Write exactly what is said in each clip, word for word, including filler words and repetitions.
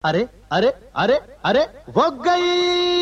अरे अरे अरे अरे वो गई।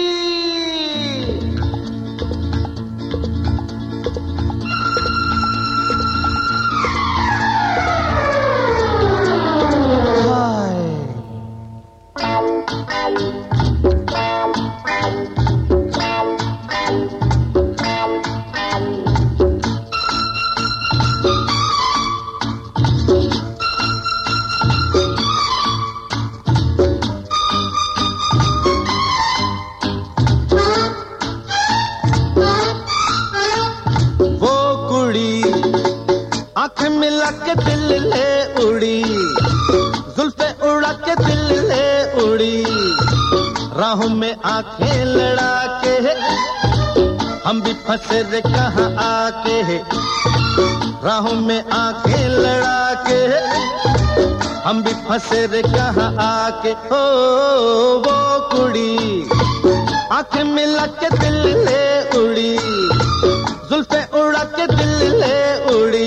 आँख मिला के दिल ले उड़ी, जुल्फे उड़ा के दिल ले उड़ी, राहों में आंखें लड़ा के हम भी फंसे रे कहाँ आके, राहों में आंखें लड़ा के हम भी फंसे रे कहाँ आके। ओ वो कुड़ी आँख मिला के दिल ले उड़ी, जुल्फे उड़ा के दिल ले उड़ी।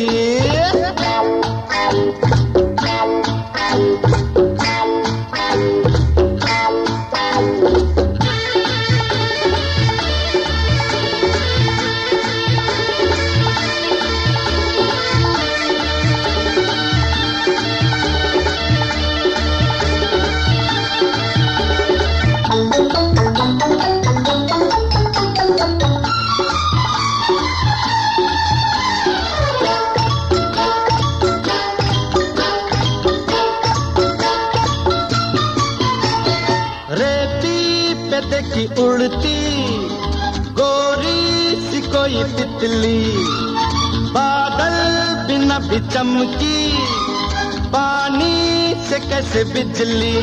देखी उड़ती गोरी सी कोई तितली, बादल बिना भी चमकी, पानी से कैसे बिजली।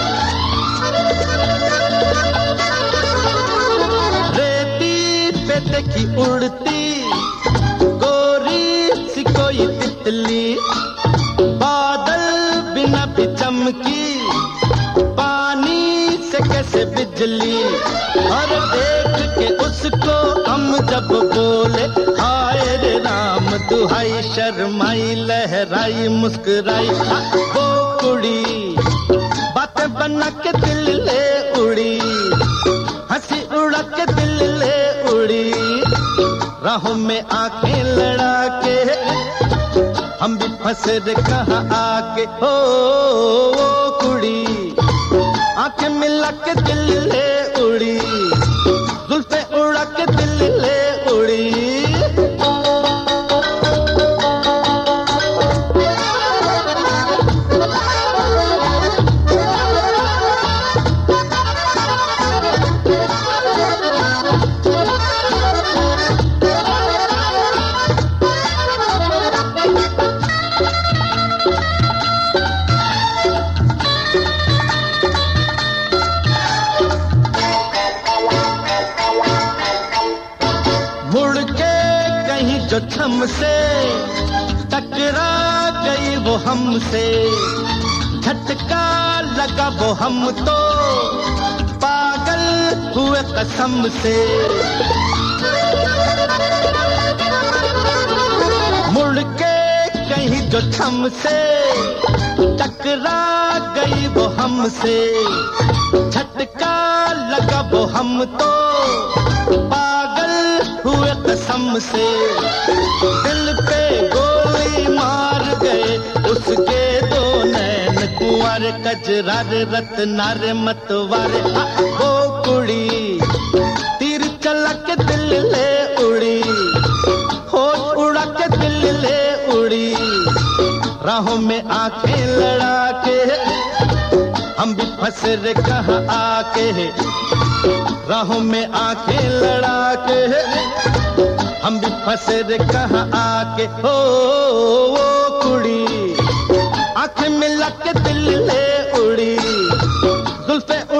रेती पे देखी उड़ती गोरी सी कोई तितली, बादल बिना भी चमकी, कैसे बिजली। और देख के उसको हम जब बोले हाय रे राम, दुहाई शर्माई लहराई मुस्कुराई, वो कुड़ी बातें बना के दिल ले उड़ी, हंसी उड़ा के दिल ले उड़ी, राहों में आंखें लड़ा के हम भी फंसे रे कहाँ आके। हो वो कुड़ी आंखें मिला के दिल ले उड़ी, जुल्फे उड़ा के दिल ले उड़ी। जो छम से टकरा गई वो हमसे, झटका लगा वो हम तो पागल हुए कसम से। मुड़ के कहीं जो छम से टकरा गई वो हमसे, झटका लगा वो हम तो पागल हुए कसम से। दिल पे गोली मार गए उसके दो नैन, कुंवर कजरार रत्नार मतवार, वो कुड़ी तीर चला के दिल ले उड़ी, होश उड़ा के दिल ले उड़ी, राहों में आंखें लड़ा के हम भी फंसे रे कहाँ आके, राहों में आंखें लड़ा के हम भी फंसे रे कहाँ आके। हो वो कुड़ी आंखें मिला के दिल ले उड़ी, जुल्फे